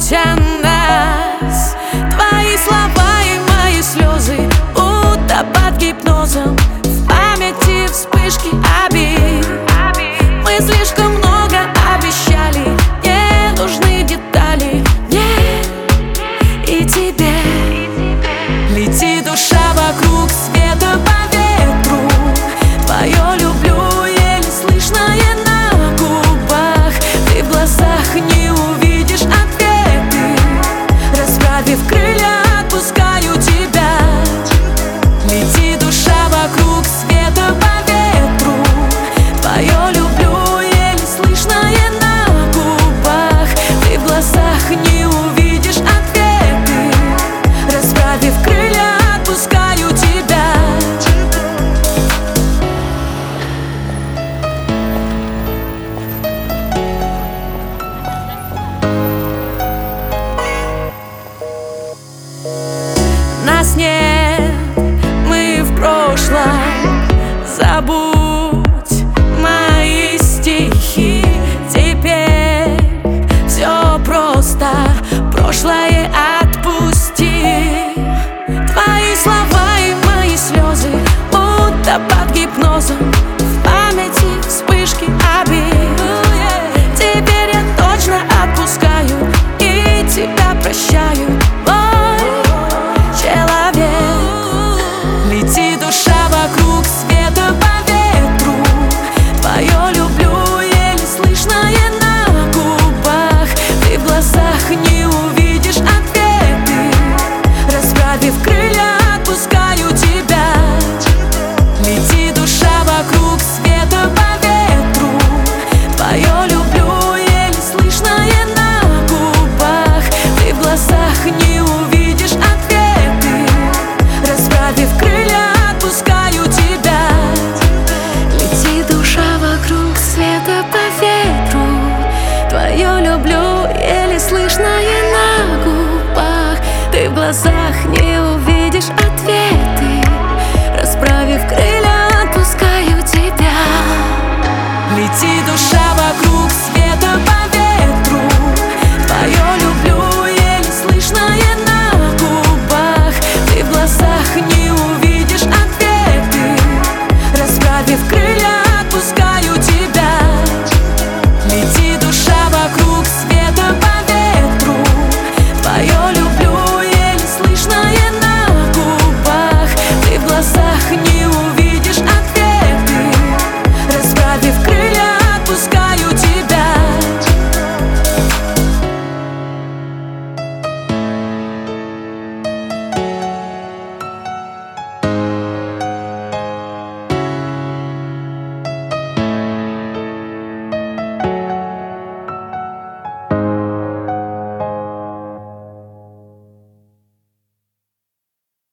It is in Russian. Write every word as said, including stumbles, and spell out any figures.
забудь о нас. Твои слова и мои слезы утопят гипнозом. В памяти вспышки обид. Мы слишком много обещали, не нужны детали мне и тебе. Лети, душа, вокруг света по ветру. Твое люблю еле слышное на губах. Ты в глазах не увидишь ответы. Расправив крылья, отпускаю тебя. Лети, душа, вокруг света по ветру. Твое люблю еле слышное на губах. Ты в глазах не увидишь ответы. Расправив крылья, отпускаю тебя. Нас нет, мы в прошлом. Забудь мои стихи. Теперь все просто, прошлое отпусти. Твои слова и мои слезы утопят гипнозом. В памяти вспышки обид. Теперь я точно отпускаю и тебя прощаю, мой человек. Лети, душа, вокруг света по ветру. Твое люблю еле слышное на губах. Ты в глазах не увидишь ответы. Расправив крылья, отпускаю тебя. Лети, душа, вокруг света по ветру. Твое люблю еле слышное на губах. Ты в глазах не увидишь ответы. Расправив крылья, отпускаю тебя. Лети, душа, вокруг света по ветру. Твое люблю еле слышное на губах. Ты в глазах не